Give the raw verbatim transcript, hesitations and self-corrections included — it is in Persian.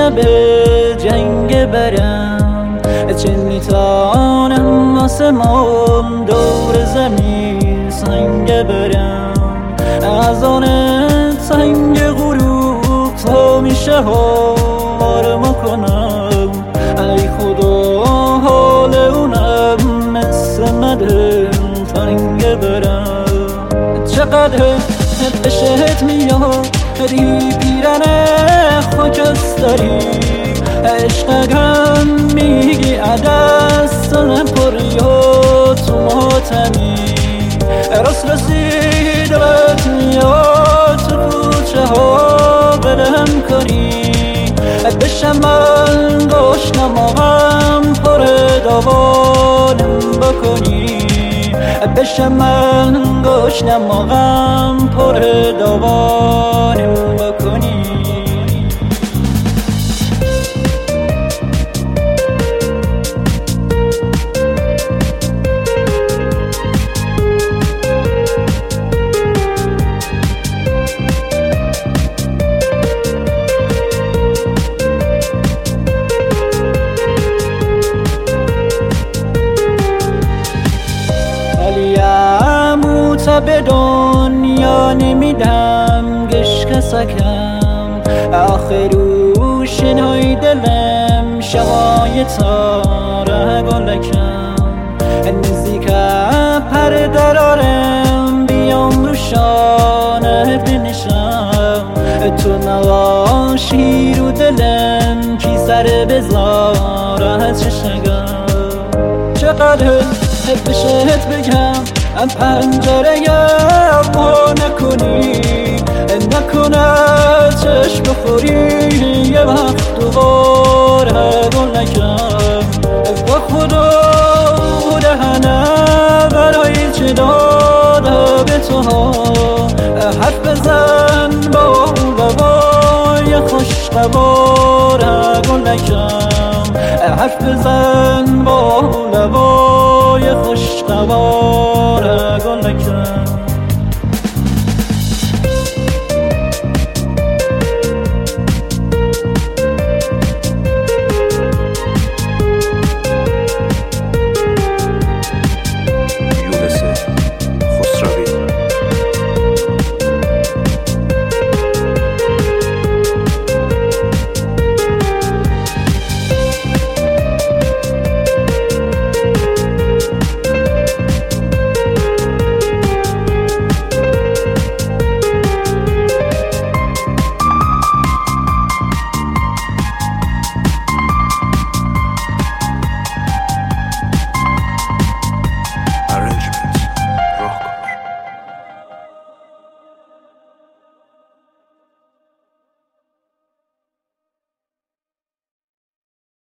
شب جنگ برم، چه میتانم آسمان دور زمین سنگ برم. از آن سنگ غروب تا میشه آرما کنم، ای خدا حال اونم مثل مدل تنگ برم. چقدر بهت میاد دی پیرن خاکستری، عشقم میگی عدستم پری و تو ماتمی. راست رسید دلت میاد تو کوچه ها بلم کنی، بشم من گشنم آقم پر دوانم بکنی، بشم من گشنم آقم پر دوانم بکنی. به دنیا نمیدم گش کسکم، آخرو شنای دلم شوای تاره گلکم. نزدیک پر درارم بیام رو شانه بنشم، تو نواشی رو دلم کی سر بذاره چشنگم. چقدر بشهت بگم ام پنجره ما نکنی، نکنه چشم بخوری یه وقت دوباره گل نکن. با خدا دهنه برای چه داده به تو ها، حرف بزن با بابای خوش قواره گل نکن. حرف بزن با لبای خوش قواره گل نکن.